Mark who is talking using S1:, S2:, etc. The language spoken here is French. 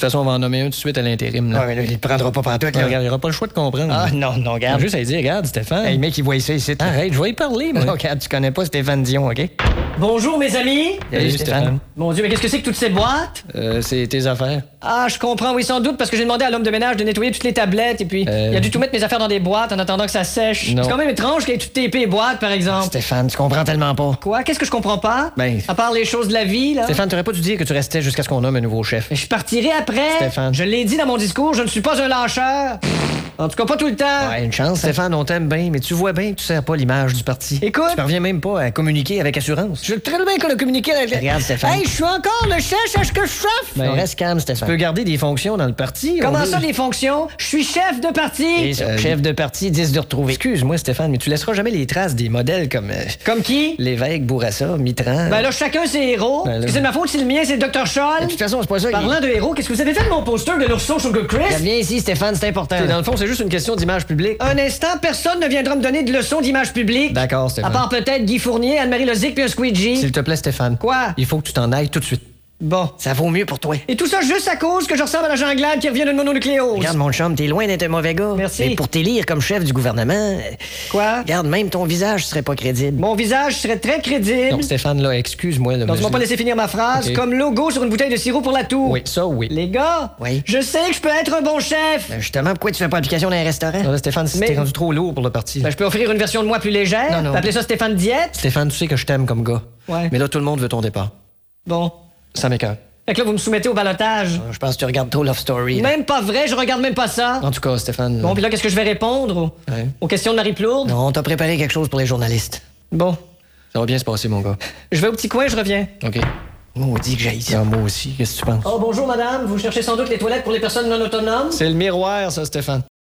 S1: façon, on va en nommer un tout de suite à l'intérim.
S2: Ah, mais là, il le prendra pas pantoute, là.
S1: Regarde, il aura pas le choix de comprendre.
S2: Ah, non,
S1: Il a
S2: regarde.
S1: juste à dire, regarde, Stéphane.
S2: Hey, le mec, il voit ça ici.
S1: Arrête, je vais y parler, moi.
S2: Non, regarde, tu connais pas Stéphane Dion, OK?
S3: Bonjour, mes amis.
S1: Salut, Stéphane.
S3: Mon Dieu, mais qu'est-ce que c'est que toutes ces boîtes?
S1: C'est tes affaires.
S3: Ah, je comprends, oui, sans doute, parce que j'ai demandé à l'homme de ménage de nettoyer toutes les tablettes, et puis il a dû tout mettre mes affaires dans des boîtes en attendant que ça sèche.
S1: Non.
S3: C'est quand même étrange qu'il ait tout tapé les boîtes, par exemple.
S2: Stéphane, tu comprends tellement pas.
S3: Quoi? Qu'est-ce que je comprends pas?
S1: Ben-
S3: À part les choses de la vie, là.
S1: Stéphane, t'aurais pas dû dire que tu restais jusqu'à ce qu'on nomme un nouveau chef.
S3: Mais je partirai après.
S1: Stéphane.
S3: Je l'ai dit dans mon discours, je ne suis pas un lâcheur. En tout cas, pas tout le temps.
S2: Ouais, une chance.
S1: Stéphane, on t'aime bien, mais tu vois bien que tu sers pas l'image du parti.
S3: Écoute.
S1: Tu parviens même pas à communiquer avec assurance.
S2: Je sais très bien qu'on a communiqué avec... Regarde, Stéphane.
S3: Hey, je suis encore le chef, est-ce que je chauffe?
S1: Ben,
S2: Reste calme,
S1: Tu
S2: Stéphane.
S1: peux garder des fonctions dans le parti.
S3: Comment
S1: on
S3: ça,
S1: veut-
S3: les fonctions? Je suis chef de parti.
S2: Et ça, chef de parti, 10 de retrouver.
S1: Excuse-moi, Stéphane, mais tu laisseras jamais les traces des modèles comme
S3: Comme qui?
S1: Lévesque, Bourassa, Mitterrand.
S3: Ben là, chacun ses héros.
S1: Ben là-
S3: Est-ce que c'est de ma faute si le mien, c'est le Dr. Scholl?
S2: De toute façon, c'est pas ça.
S3: Parlant de héros, qu'est-ce que vous avez fait de mon poster de l'ourson Sugar Chris?
S2: Viens ici, Stéphane, c'est important.
S1: Dans le fond, c'est juste une question d'image publique.
S3: Un instant, personne ne viendra me donner de leçons d'image publique.
S1: D'accord,
S3: À
S1: Stéphane.
S3: part peut-être Guy Fournier, Anne-Marie Lozic puis un squeegee.
S1: S'il te plaît, Stéphane.
S3: Quoi?
S1: Il faut que tu t'en ailles tout de suite.
S3: Bon.
S2: Ça vaut mieux pour toi.
S3: Et tout ça juste à cause que je ressemble à la Jean-Glade qui revient d'une mononucléose.
S2: Regarde, mon chum, t'es loin d'être un mauvais gars.
S3: Merci.
S2: Mais pour t'élire comme chef du gouvernement,
S3: Quoi?
S2: regarde, même ton visage serait pas crédible.
S3: Mon visage serait très crédible.
S1: Non, Stéphane, là, excuse-moi. Là,
S3: Donc,
S1: mais
S3: tu m'as pas laissé finir ma phrase.
S1: Ok.
S3: Comme logo sur une bouteille de sirop pour la toux.
S1: Oui, ça, oui.
S3: Les gars,
S2: Oui.
S3: je sais que je peux être un bon chef.
S2: Ben, justement, pourquoi tu fais pas application dans un restaurant?
S1: Non, là, Stéphane, si
S3: Mais-
S1: t'es rendu trop lourd pour le parti.
S3: Ben, je peux offrir une version de moi plus légère.
S2: Non, non.
S3: Appeler ça Stéphane Diète.
S1: Stéphane, tu sais que je t'aime comme gars.
S3: Ouais.
S1: Mais là, tout le monde veut ton départ.
S3: Bon.
S1: Ça m'écoeure.
S3: Fait que là, vous me soumettez au balotage.
S2: Je pense que tu regardes trop Love Story. là.
S3: Même pas vrai, je regarde même pas ça.
S1: En tout cas, Stéphane.
S3: Bon, puis là, qu'est-ce que je vais répondre
S1: Ouais.
S3: aux questions de Marie Plourde?
S2: Non, on t'a préparé quelque chose pour les journalistes.
S3: Bon.
S1: Ça va bien se passer, mon gars.
S3: Je vais au petit coin, je reviens.
S1: OK.
S2: Maudit que j'aille ça.
S1: Ah, moi aussi. Qu'est-ce que tu penses?
S3: Oh, bonjour, madame. Vous cherchez sans doute les toilettes pour les personnes non autonomes?
S1: C'est le miroir, ça, Stéphane.